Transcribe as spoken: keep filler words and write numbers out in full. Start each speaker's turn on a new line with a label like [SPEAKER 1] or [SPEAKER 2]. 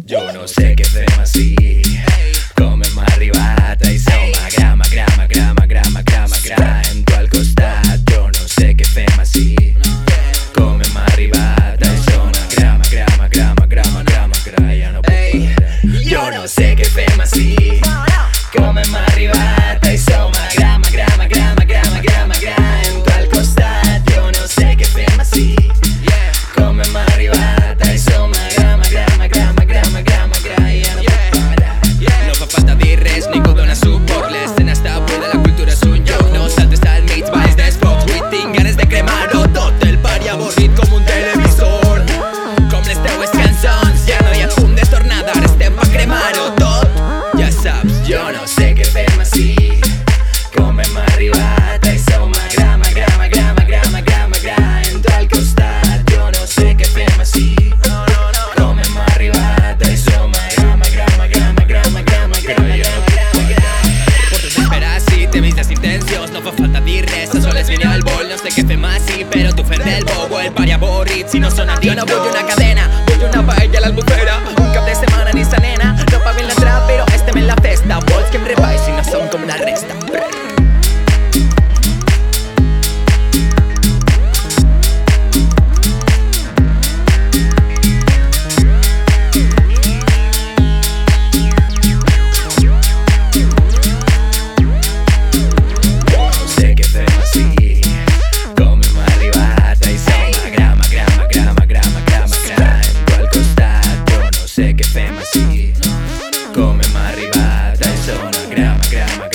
[SPEAKER 1] Jo no sé què fem ací. Com hem arribat a això? Magra, magra, magra, magra, magra, magra. Hem tu al costat, jo no sé què fem ací. Com hem arribat a això? Magra, magra, magra, magra, magra, magra. Ja no puc parar. Jo no sé què fem ací. Com hem arribat a això? Magra, magra, magra, magra, magra, magra. Hem tu al costat, jo no sé què fem ací. Com hem arribat a això? Magra, magra, magra, magra, magra, magra. Ja no puc parar.
[SPEAKER 2] No fa falta dir res, ningú dona suport. L'escena està buida, la cultura és un joc. No saltes al mig, balls d'esfocs. Avui tinc ganes de cremar-ho tot. El pari avorrit com un televisor. Com les teues cançons, ja no hi ha punt de tornada. Ara estem pa cremar-ho tot. Ja saps,
[SPEAKER 1] Jo no sé què fem ací. Com hem arribat a això? Magra, magra, magra, magra, magra, magra. Hem tu al costat, jo no sé què fem ací. Com hem arribat a això? Magra, magra, magra, magra, magra, magra, magra, magra.
[SPEAKER 2] porto d'esperar si t'he vist les intencions. No fa falta dir res, a soles vine al vol. No sé què fem així, però tu fent del bobo. El pari avorrit, si no sona jo no vull una cadena. Vull una paella a l'Albufera. Un cap de setmana ni sa nena. No paguem la trap, però estem en la festa. Vols que em rebaix si no som com la resta.
[SPEAKER 1] Jo no sé què fem ací. Com hem arribat a això? Magra, magra, magra, magra, magra, magra. Hem tu al costat, jo no sé què fem ací. Com hem arribat a això? Magra, magra, magra.